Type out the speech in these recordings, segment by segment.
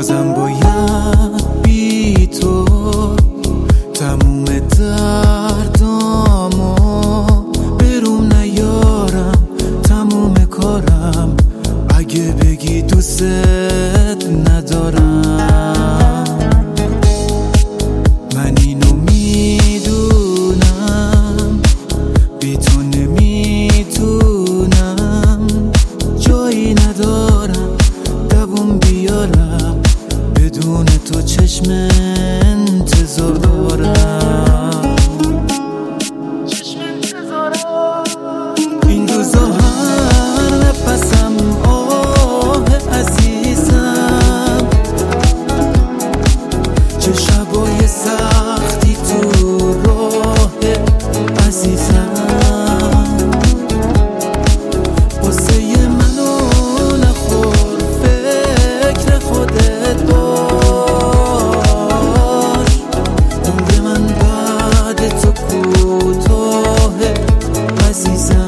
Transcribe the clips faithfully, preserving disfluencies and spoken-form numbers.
بازم باید بی تو تموم دردامو برون نیارم، تموم کارم اگه بگی دوست ندارم. من اینو میدونم بی تو نمیتونم، جایی ندارم دووم بیارم، بدون تو چشم انتظار دارم. این روزا هر نفسم آه عزیزم، چه شبای سختی تو راه عزیزم. واسه منو نخور فکر خودت باش، عمر من بعد تو کوتاه عزیزم.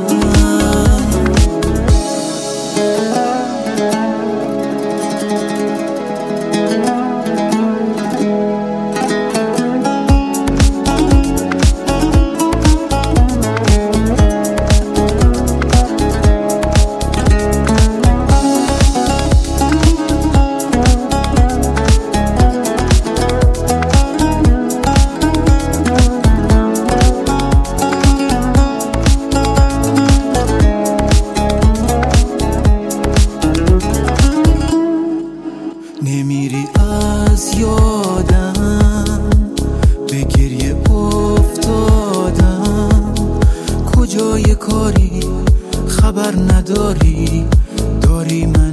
نمیری از یادم، به گریه افتادم، کجای کاری خبر نداری، داری من